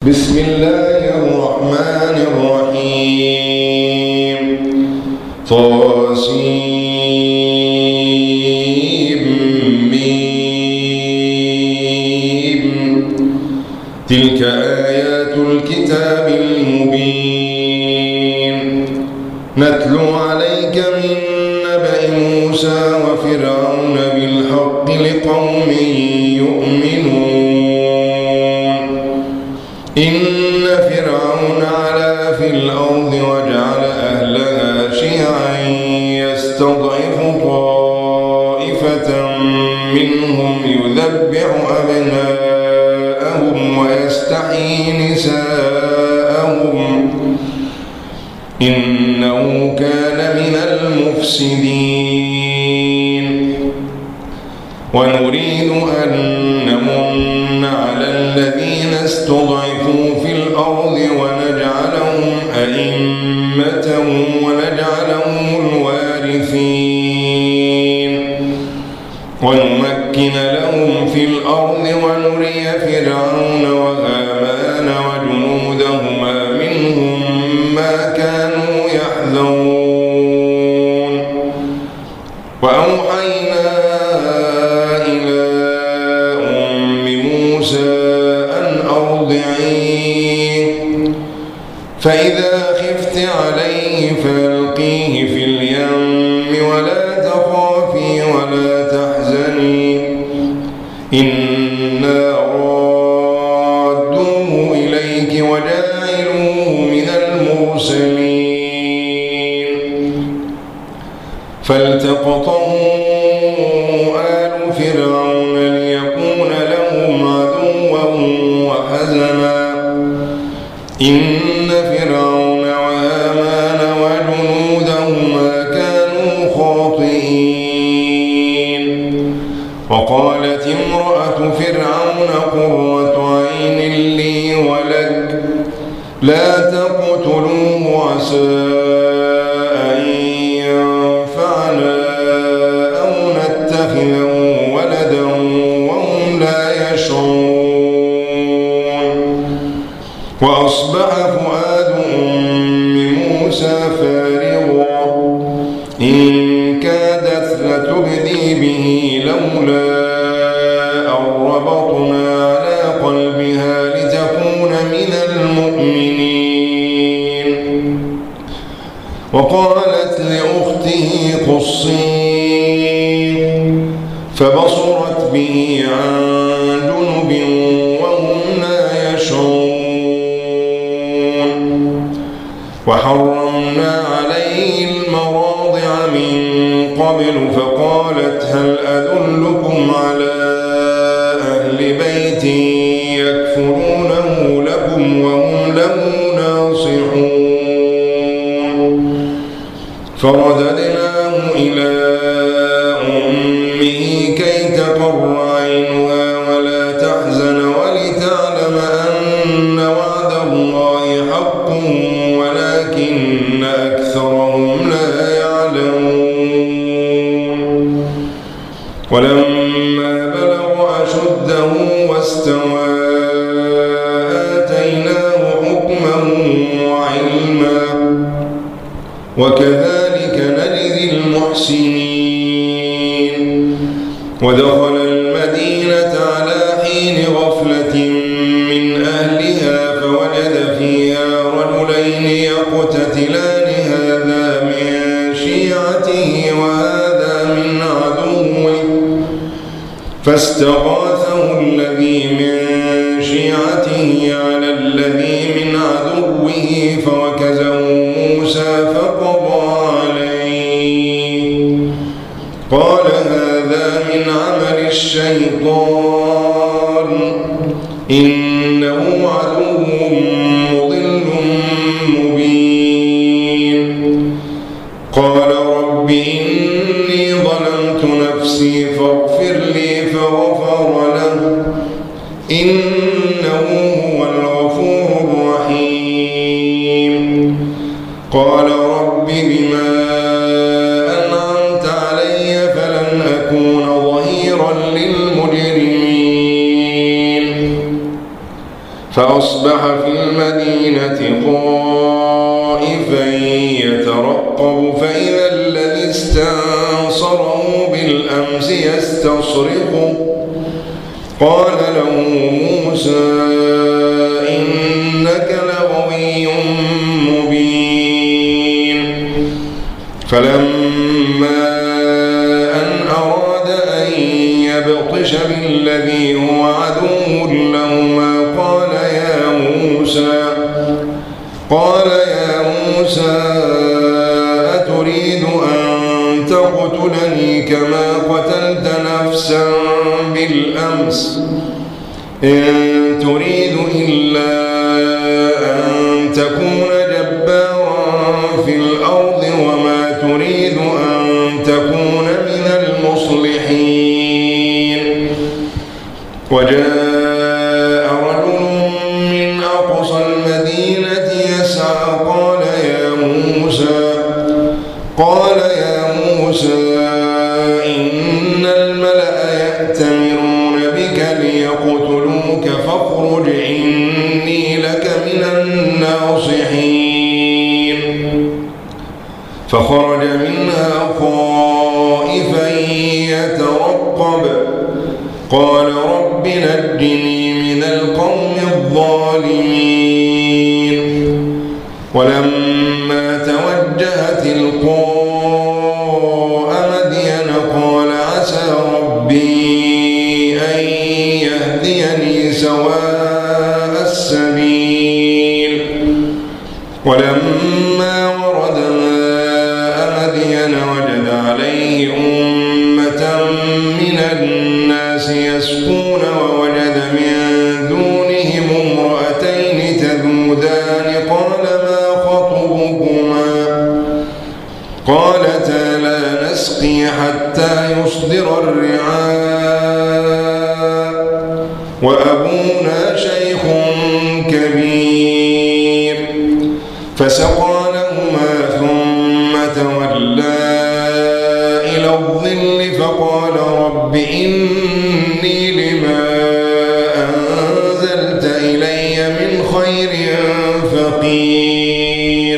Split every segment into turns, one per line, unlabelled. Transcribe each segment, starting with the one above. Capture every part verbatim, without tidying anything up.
بسم الله الرحمن الرحيم. طاسيم ميم. تلك آيات الكتاب المبين. نتلو عليك من نبأ موسى وفرعون بالحق لقوم يؤمنون. إن فرعون علا في الأرض وجعل أهلها شيعا يستضعف طائفة منهم يذبح أبناءهم ويستحيي نساءهم إنه كان من المفسدين. ونريد أن نمن على الذين استضعفوا في الأرض ونجعلهم أئمة ونجعلهم الوارثين ونمكن لهم في الأرض ونري فرعون وهامان وجنودهما منهم ما كانوا يحذرون. وأوحينا إلى أم موسى أن أرضعيه فإذا خفت عليه فألقيه في اليم ولا تخافي ولا تحزني إنا رادوه إليك وجاعلوه من المرسلين. فالتقطه آل فرعون ليكون لهم عدوا وحزنا إن فرعون وهامان وجنودهما كانوا خاطئين. وقالت امرأة فرعون قرة عين لي ولك لا تقتلوه عسى أن ينفعنا أو نتخذه ولدا وهم لا يشعرون. وأصبح فؤاد أم موسى فارغا إن كادت لتبدي به لولا أن ربطنا على قلبها لتكون من المؤمنين. وقالت لأخته قصيه فبصرت به عن جنب وهم لا يشعرون. وحرمنا عليه المراضع من قبل فقالت هل أدلكم على أهل بيت يكفلونه لكم وهم له ناصحون. فرددناه إلى أمه كي تقر عينها ولا تحزن ولتعلم أن وعد الله حق ولكن أكثرهم لا يعلمون. ولما بلغ أشده واستوى آتيناه حكما وعلما وكذلك نجزي المحسنين. ودخل المدينة على حين غفلة من أهلها فوجد فيها رجلين يقتتلان هذا من شيعته وهذا من عدوه فاستغاثه الذي من شيعته على الذي من عدوه فوكزه موسى فقضى عليه قال هذا من عمل الشيطان إنه عدو مضل مبين. قال رب إني ظلمت نفسي فاغفر لي فغفر له إنه هو الغفور الرحيم. قال رب بما أنعمت علي فلن أكون ظهيرا للمجرمين. في المدينة خائفا يترقب فإذا الذي استنصره بالأمس يستصرخه قال له موسى إنك لغوي مبين. فلما أن أراد أن يبطش بالذي هو عدو لهما قال يا موسى قال يا موسى أتريد أن تقتلني كما قتلت نفسا بالأمس إن تريد إلا أن تكون جبارا في الأرض وما تريد أن تكون من المصلحين. وجاء رجل من أقصى المدينة يسعى قال يا موسى قال يا موسى إن الملأ يأتمرون بك ليقتلوك فاخرج إني لك من الناصحين. فخرج منها خائفا يترقب قال رب نجني من القوم الظالمين. ولما توجه تلقاء مدين قال عسى ربي أن يهديني سواء السبيل. ولما ورد ماء مدين وجد عليه أمة من الناس يسقون ووجد من دونهم امرأتين تذودان قال ما خطبكما قالتا لا نسقي حتى يصدر الرعاء وأبونا شيخ كبير. فسقى لهما ثم تولى إلى الظل فقال رب إني لما أنزلت إلي من خير فقير.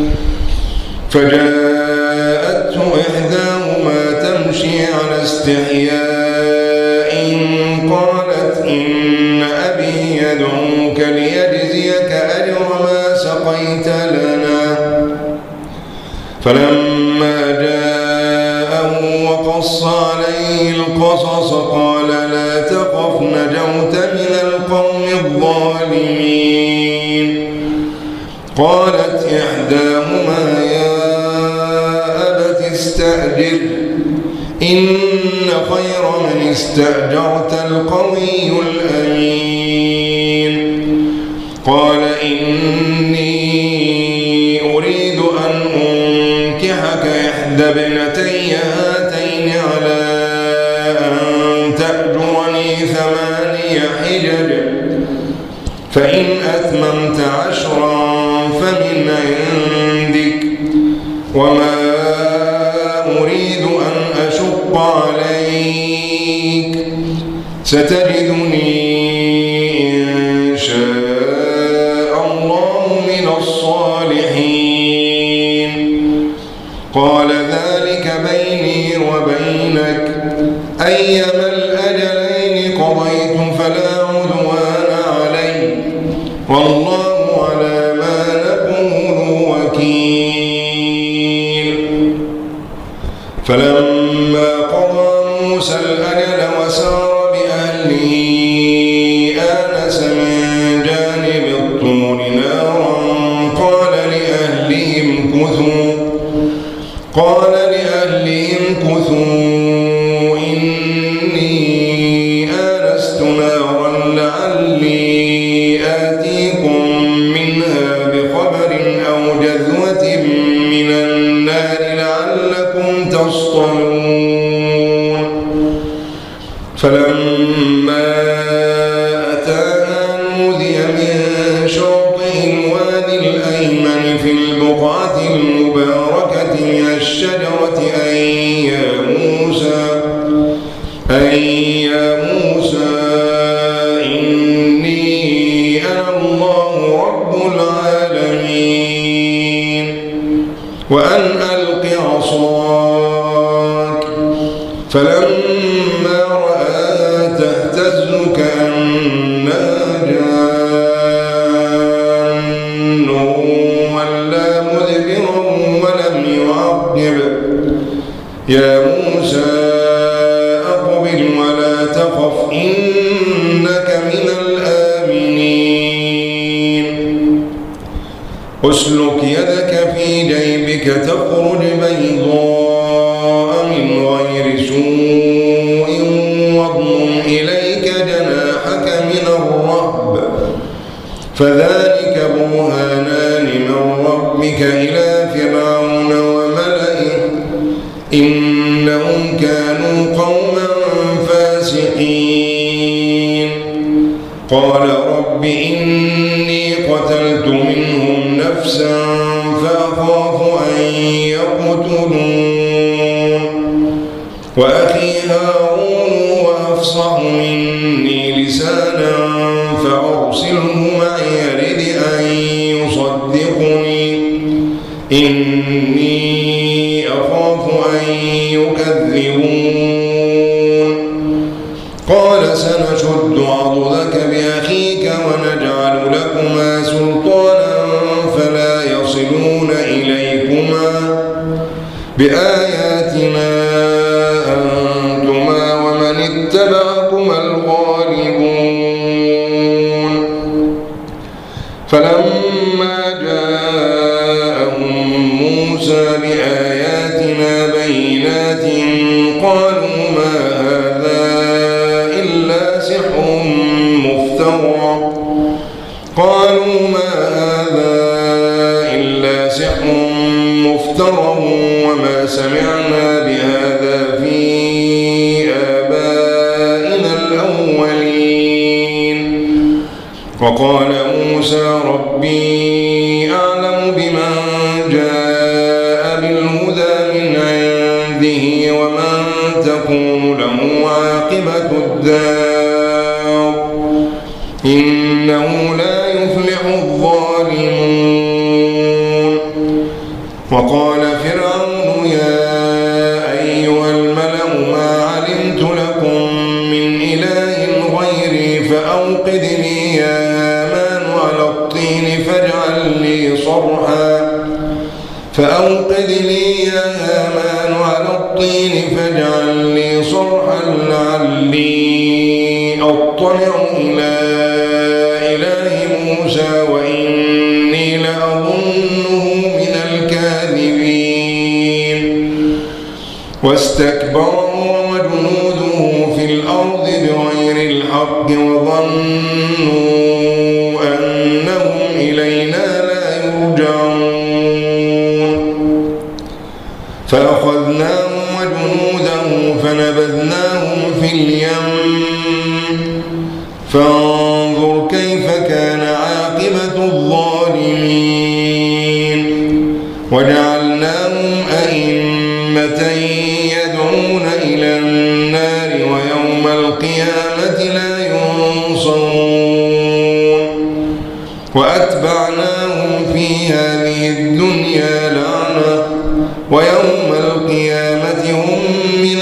فجاءته إحداهما تمشي على استحياء قالت إن أبي يدعوك ليجزيك أجر ما سقيت لنا. فلما جاءه وقص عليه القصص قال لا تخف نجوت من القوم الظالمين. قالت إحداهما يا أبت استأجر إن خير من استأجرت القوي الأمين. قال إني أريد أن أنكحك إحدى ابنتي هاتين على أن تأجرني ثماني حجج فإن أتممت عشرا فمن عندك وما أريد أن أشق عليك ستجدني إن شاء الله من الصالحين. قال ذلك بيني وبينك أيما الأجلين قضيت فلا عدوان علي والله على ما نقول وكيل. فلما قضى موسى الأجل وسار بأهله آنس من جانب الطور نارا قال لأهلهم كثوا قال لأهلهم كثوا إني آنست نارا لعلي آتيكم منها بخبر أو جذوة من النار لعلكم تصطلون. فلما أتاها نودي من شاطئ الوادي الأيمن في البقعة المباركة من الشجرة أن يا موسى أن يا موسى إني أنا الله العالمين وأن ألق عصاك فلما رآها تهتز كأنها جان ولا مدبرا ولم يعقب يا موسى أقبل ولا تخف إنك من الآمنين أسلك يدك في جيبك تخرج بيضاء من غير سوء واضمم إليك جناحك من الرهب فذلك برهانان من ربك إلى فرعون وملئه إنهم كانوا قوما فاسقين قال رب إني قتلت منهم نفسا فأخاف أن يقتلون وأخي هارون وأفصح مني لسانا فأرسله معي يرد أن يصدقني إني أخاف أن يكذبون قال سنشد عضدك بأخيك ونجعل لكما سلطانا فلا يصلون إليكما بآياتنا أنتما ومن اتبعكما الغالبون فلما جاءهم موسى بآياتنا بينات قالوا ما هذا إلا سحر مفترى قالوا ما هذا إلا سحر مفترى وما سمعنا بهذا في آبائنا الأولين وقال موسى ربي أعلم بمن جاء بالهدى من عنده ومن تكون له عاقبة الدار إنه لا يفلح الظالمون وقال فرعون يا أيها الملأ ما علمت لكم من إله غيري فأوقد لي يا هامان على الطين فاجعل لي صرحا فأوقد لي يا هامان على الطين فاجعل لي صرحا لعلي أطلع إلى إله موسى وإني لأظنه من الكاذبين واستكبر وجنوده في الأرض بغير الحق وظنوا أنهم إلينا لا يرجعون فأخذناهم وجنوده فنبذناهم في اليم فانظر كيف كان عاقبة الظالمين وجعلناهم أئمة يدعون إلى النار ويوم القيامة لا ينصرون وأتبعناهم في هذه الدنيا لعنة ويوم القيامة هم من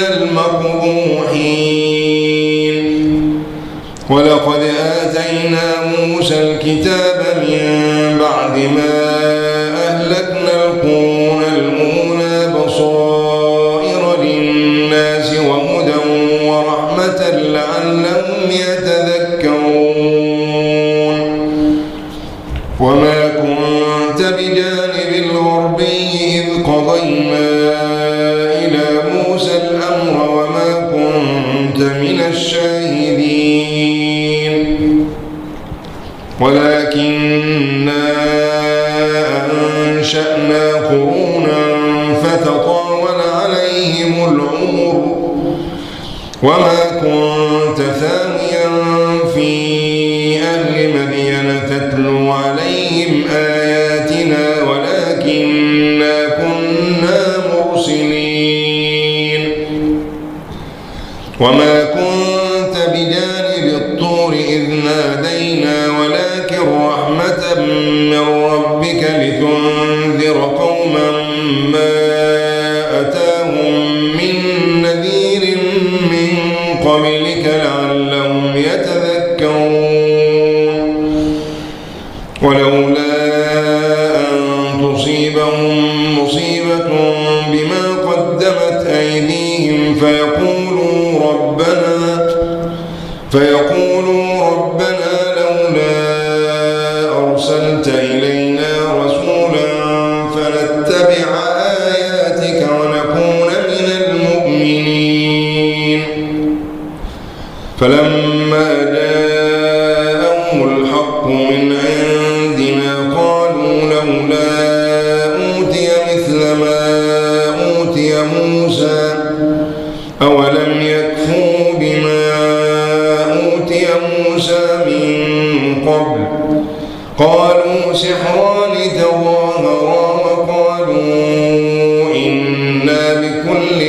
المقبوحين ولقد آتينا موسى الكتاب من بعد ما أهلكنا القرون الأولى بصائر للناس وهدى ورحمة لعلهم يتذكرون وما كنت بجانب الغربي إذ قضينا إلى موسى الأمر وما كنت من الشاهدين ولكننا أنشأنا قرونا فتطاول عليهم العمر وما كنت ثانيا في أهل مدين تتلو عليهم آياتنا ولكننا كنا مرسلين وما كنت بجانب الطور إذ نادينا ولكن رحمة من ربك لتنذر قوما ما أتاهم من نذير من قبلك لعلهم يتذكرون ولولا أن تصيبهم مصيبة بما قدمت أيديهم فيقولوا ربنا فيقولوا ربنا لولا أرسلت إلينا رسولا فنتبع آياتك ونكون من المؤمنين فلما جاءهم الحق من عندنا قالوا لولا أوتي مثل ما أوتي موسى أولم يكفوا بما أوتي موسى من قبل قالوا سحران تظاهرا وقالوا إنا بكل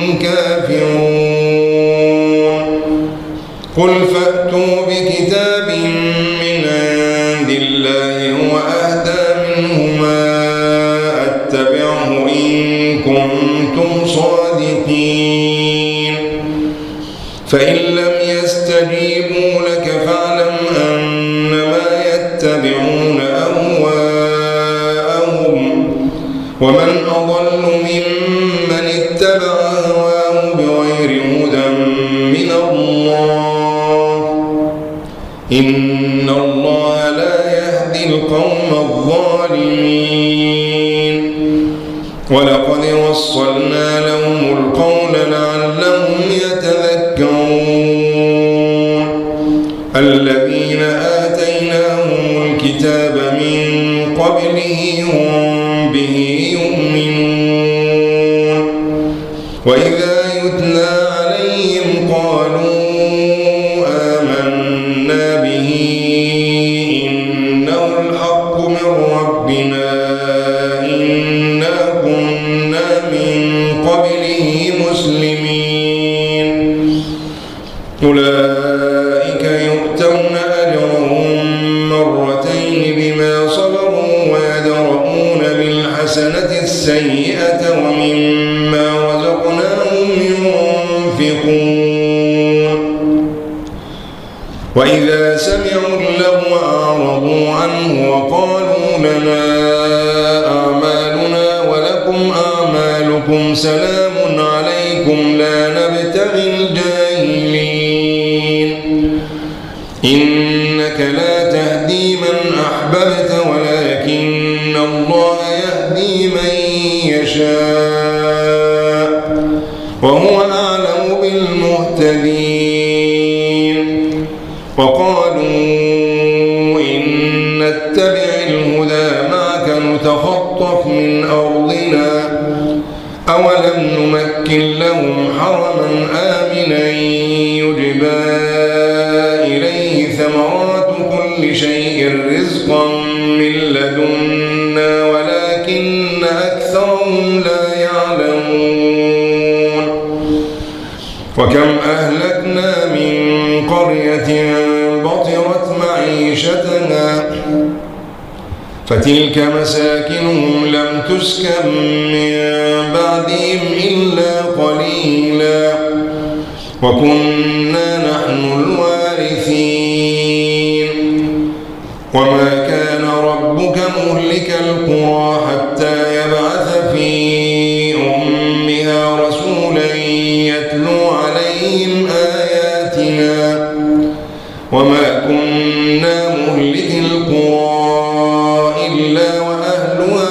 كافرون قل فأتوا بكتاب من عند الله هو أهدى منهما أتبعه إن كنتم صادقين فإن لم يستجيبوا لك فاعلم أنما يتبعون أهواءهم ومن أضل ممن اتبع هواه بغير هدى من الله إن الله لا يهدي القوم الظالمين ولقد وصلنا لهم القول لعلهم يتذكرون الذين آتيناهم الكتاب من قبله هم به يؤمنون وإذا يتلى عليهم قالوا آمنا به إنه الحق من ربنا إنا كنا من قبله مسلمين أولئك يؤتون أجرهم مرتين بما صبروا ويدرؤون بالحسنة السيئة ومما رزقناهم ينفقون وإذا سمعوا اللغو أعرضوا عنه وقالوا لنا أعمالنا ولكم أعمالكم سلام عليكم لا نبتغي الجاهلين إنك لا تهدي من أحببت ولكن الله يهدي من يشاء وهو أعلم بالمهتدين وقالوا إن نتبع الهدى معك نتخطف من أرضنا أولم نمكن لهم حرما آمنا يجبى إليه ثمرات كل شيء رزقا من لدنا ولكن أكثرهم لا يعلمون وكم أهلكنا من قرية بطرت معيشتنا فتلك مساكنهم لم تسكن من بعدهم إلا قليلا وكنا نحن الوارثين وما كان ربك مهلك القرى حتى يبعث في أمها رسولا يتلو عليهم آياتنا وما كنا مهلك القرى إلا وأهلها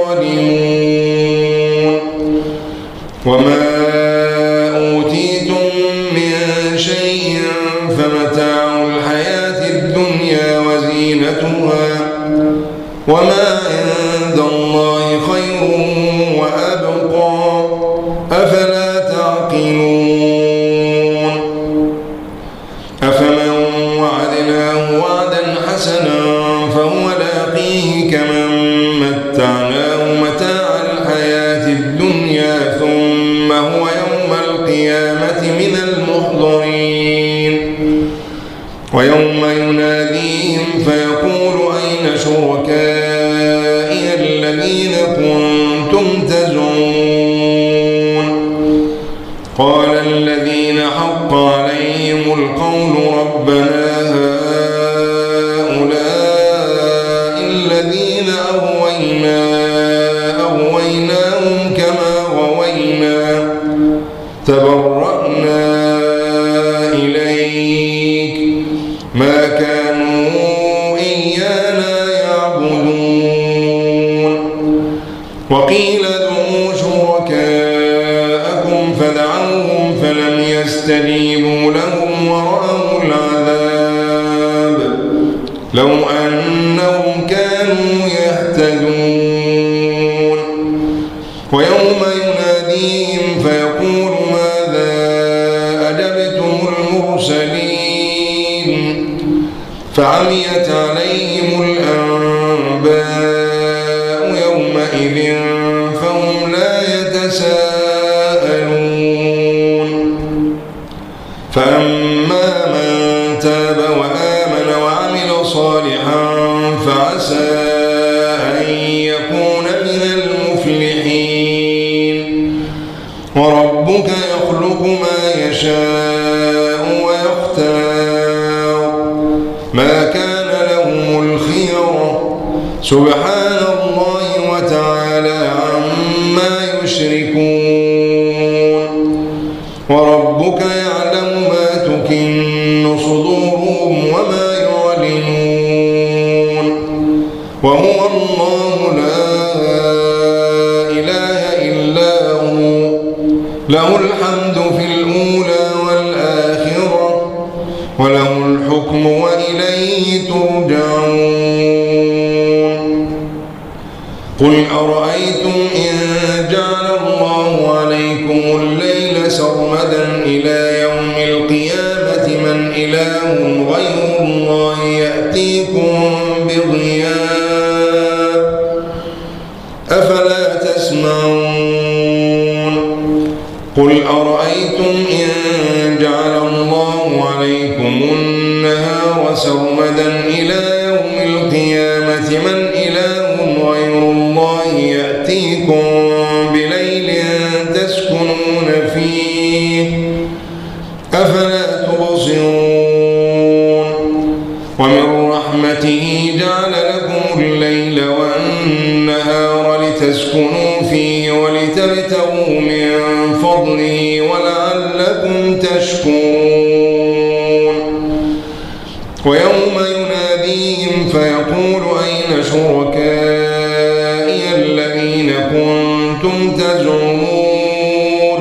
ظالمون وما أوتيتم من شيء فمتاع الحياة الدنيا وزينتها وما عند الله خير وأبقى أفلا تعقلون أفمن وعدناه وعدا حسنا فهو لاقيه كمن متعناه متاع الحياة الدنيا ثم هو يوم القيامة من المحضرين ويوم يناديهم فيقول أين شركائي شركائي الذين كنتم تزعمون قال الذين حق عليهم القول ربنا هؤلاء الذين أغوينا أغويناهم كما غوينا تبرأنا إليك ما كانوا إيانا يعبدون وقيل ادعوا شركاءكم فدعوهم فلم يستجيبوا لهم ورأوا العذاب لو أنهم كانوا يهتدون ويوم يناديهم فيقول ماذا أجبتم المرسلين فعميت عليهم الأنباء يومئذ فهم لا يتساءلون فأما من تاب وآمن وعمل صالحا فعسى أن يكون من المفلحين وربك يخلق ما يشاء ويختار ما كان لهم الخيرة سبحان الله وتعالى عما يشركون وربك يعلم ما تكن صدورهم وما يعلنون وهو الله لا إله إلا هو له الحمد في الأولى والآخرة وله الحكم وإليه ترجعون قل أرأيتم إن جعل الله عليكم الليل سرمدا إلى يوم القيامة من إله غير الله يأتيكم بضياء أفلا تسمعون قل أرأيتم إن جعل الله عليكم النهار سرمدا إلى يوم القيامة من إله غير الله يأتيكم بليل تسكنون فيه أفلا تبصرون ومن رحمته جعل لكم الليل والنهار لتسكنوا فيه ولتبتغوا من فضله ولعلكم تشكرون ويوم يناديهم فيقول أين شركائي الذين كنتم تزعمون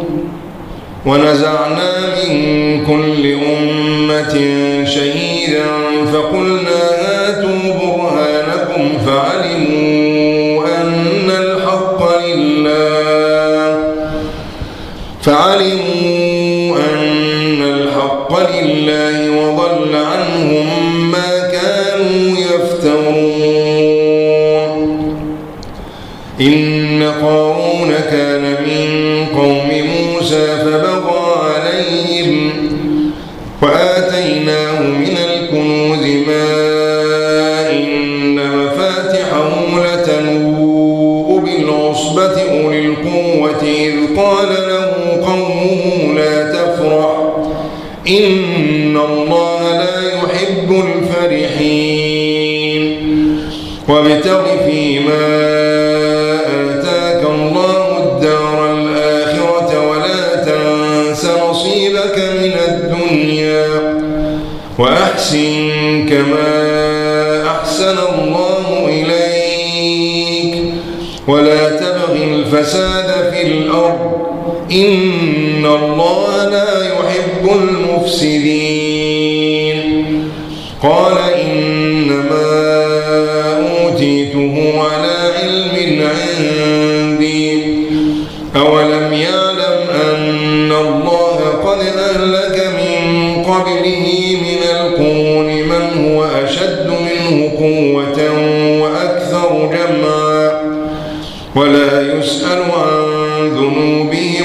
ونزعنا من كل أمة شهيدا فقلنا هاتوا برهانكم فعلموا أن الحق لله فعلموا أن الحق لله وضل عنهم ما كانوا يفترون إن قارون كان من قوم موسى فبغى عليهم وآتيناه من الكنوز ما إن مفاتحه لتنوء بالعصبة أولي القوة إذ قال له قومه لا تفرح إن الله لا يحب الفرحين وابتغ فيما آتاك الله الدار الآخرة ولا تنس نصيبك من الدنيا وأحسن كما أحسن الله إليك ولا تبغ الفساد في الأرض إن الله لا يحب المفسدين قال إنما أوتيته على علم عندي أولم يعلم أن الله قد أهلك من قبله من القرون من هو أشد منه قوة وأكثر جمعا ولا يسأل عن ذنوبهم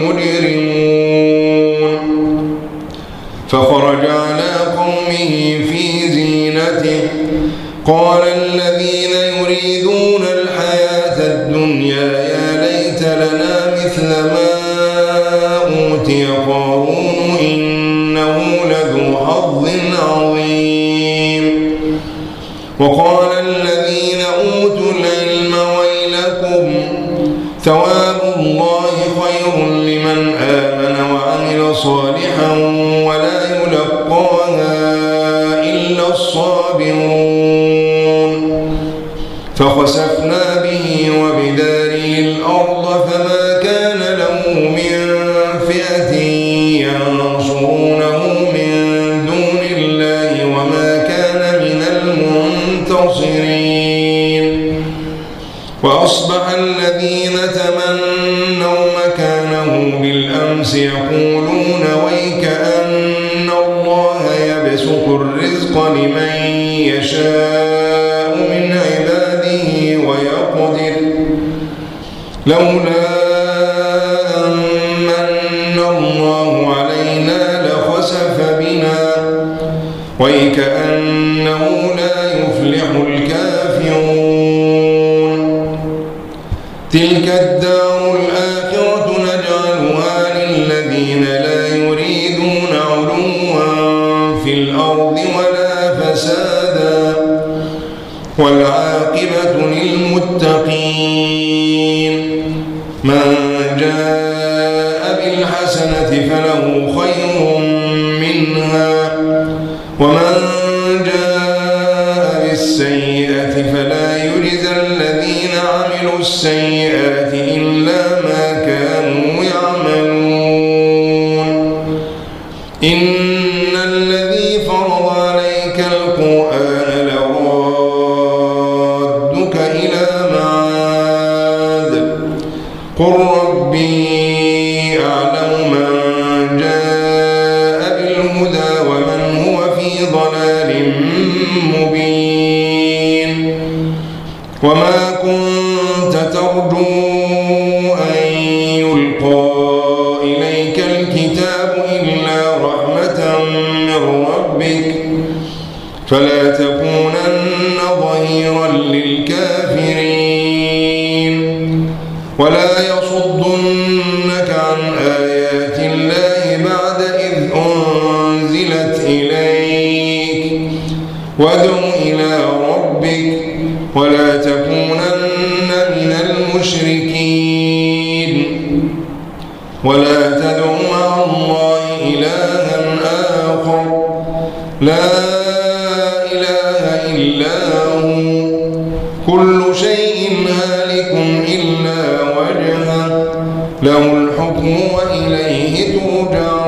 المجرمون فخرج على قومه في زينته قال الذين يريدون الحياة الدنيا يا ليت لنا مثل ما أوتي قارون إنه لذو حظ عظيم. وقال الذين أوتوا العلم ويلكم ثواب الله خير لمن آمن وعمل صالحا ولا يلقاها إلا الصابرون. فخسفنا به وبداره الأرض فما كان له من فئة ينصرونه من دون الله وما كان من المنتصرين. وأصبح الذين تمنوا مكانه بالأمس يقولون ويكأن الله يبسط الرزق لمن يشاء من عباده ويقدر لولا أن من الله علينا لخسف بنا ويكأنه لا يفلح الكافرون. تلك الدار الآخرة نجعلها للذين لا يريدون علوا في الأرض ولا فسادا والعاقبة للمتقين. من جاء بالحسنة فله خير منها ومن جاء بالسيئة فلا يجزى الذين عملوا السيئات إلا ما كانوا يعملون. إن الذي فرض عليك القرآن لرادك إلى معاد قل ربي أعلم من جاء بالهدى ومن هو في ضلال مبين. وما كنت ترجو أن يلقى إليك الكتاب إلا رحمة من ربك فلا تكونن ظهيرا للكافرين ولا يصدنك عن آيات الله بعد إذ أنزلت إليك وادع إلى ربك ولا تكونن من المشركين. ولا تدع مع الله إلها آخر لا إله إلا هو كل شيء هالك إلا وجهه له الحكم وإليه ترجعون.